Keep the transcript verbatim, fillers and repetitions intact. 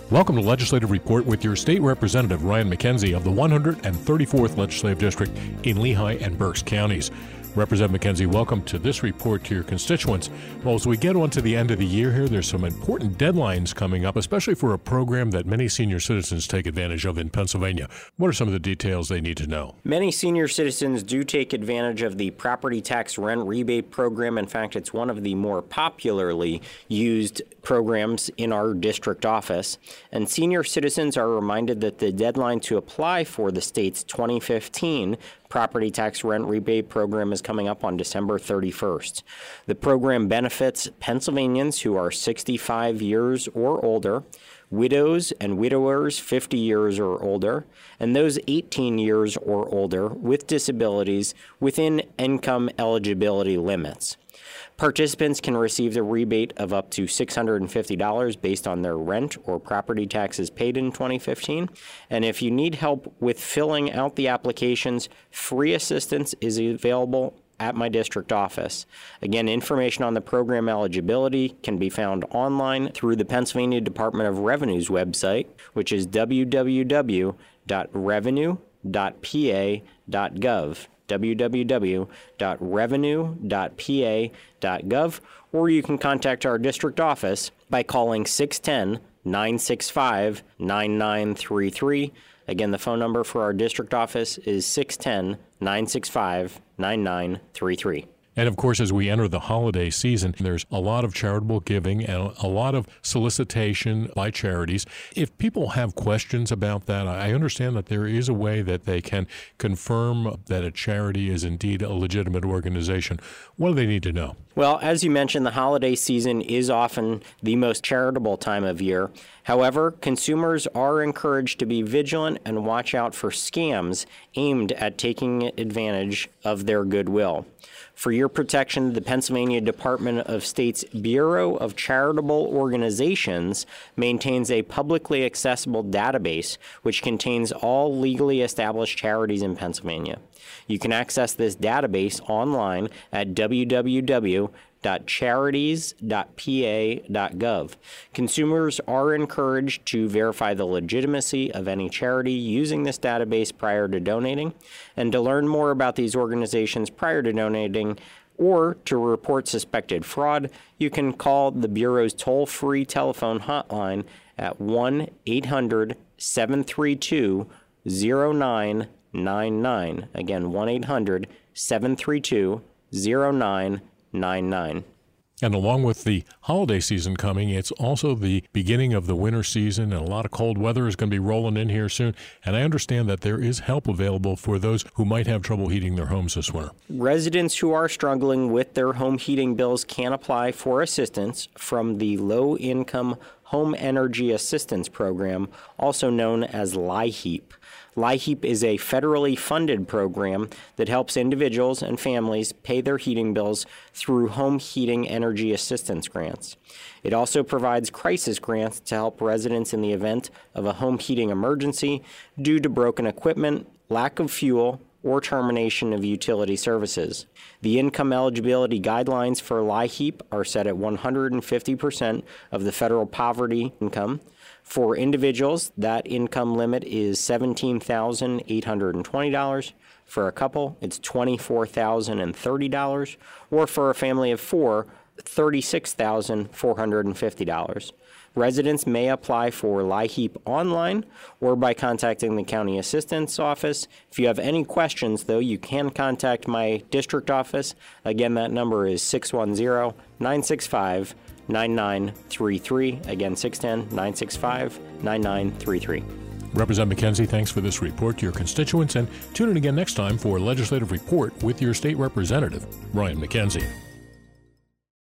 Welcome to Legislative Report with your State Representative Ryan McKenzie of the one hundred thirty-fourth Legislative District in Lehigh and Berks counties. Representative McKenzie, welcome to this report to your constituents. Well, as we get on to the end of the year here, there's some important deadlines coming up, especially for a program that many senior citizens take advantage of in Pennsylvania. What are some of the details they need to know? Many senior citizens do take advantage of the property tax rent rebate program. In fact, it's one of the more popularly used programs in our district office. And senior citizens are reminded that the deadline to apply for the state's twenty fifteen property tax rent rebate program is coming up on December thirty-first. The program benefits Pennsylvanians who are sixty-five years or older, widows and widowers fifty years or older, and those eighteen years or older with disabilities within income eligibility limits. Participants can receive the rebate of up to six hundred fifty dollars based on their rent or property taxes paid in twenty fifteen. And if you need help with filling out the applications, free assistance is available at my district office. Again, information on the program eligibility can be found online through the Pennsylvania Department of Revenue's website, which is w w w dot revenue dot p a dot gov. w w w dot revenue dot p a dot gov, or you can contact our district office by calling six one zero, nine six five, nine nine three three. Again, the phone number for our district office is six one zero, nine six five, nine nine three three. And of course, as we enter the holiday season, there's a lot of charitable giving and a lot of solicitation by charities. If people have questions about that, I understand that there is a way that they can confirm that a charity is indeed a legitimate organization. What do they need to know? Well, as you mentioned, the holiday season is often the most charitable time of year. However, consumers are encouraged to be vigilant and watch out for scams aimed at taking advantage of their goodwill. For your protection, the Pennsylvania Department of State's Bureau of Charitable Organizations maintains a publicly accessible database which contains all legally established charities in Pennsylvania. You can access this database online at w w w dot charities dot p a dot gov. Consumers are encouraged to verify the legitimacy of any charity using this database prior to donating. And to learn more about these organizations prior to donating or to report suspected fraud, you can call the Bureau's toll-free telephone hotline at one eight hundred, seven three two, zero nine nine nine. Again, one eight hundred, seven three two, zero nine nine nine. And along with the holiday season coming, it's also the beginning of the winter season, and a lot of cold weather is going to be rolling in here soon. And I understand that there is help available for those who might have trouble heating their homes this winter. Residents who are struggling with their home heating bills can apply for assistance from the Low Income Home Energy Assistance Program, also known as LIHEAP. LIHEAP is a federally funded program that helps individuals and families pay their heating bills through home heating energy assistance grants. It also provides crisis grants to help residents in the event of a home heating emergency due to broken equipment, lack of fuel, or termination of utility services. The income eligibility guidelines for LIHEAP are set at one hundred fifty percent of the federal poverty income. For individuals, that income limit is seventeen thousand eight hundred twenty dollars. For a couple, it's twenty-four thousand thirty dollars. Or for a family of four, thirty-six thousand four hundred fifty dollars. Residents may apply for LIHEAP online or by contacting the County Assistance Office. If you have any questions, though, you can contact my district office. Again, that number is six one zero, nine six five, nine nine three three. Again, six one zero, nine six five, nine nine three three. Representative McKenzie, thanks for this report to your constituents, and tune in again next time for Legislative Report with your state representative, Ryan McKenzie.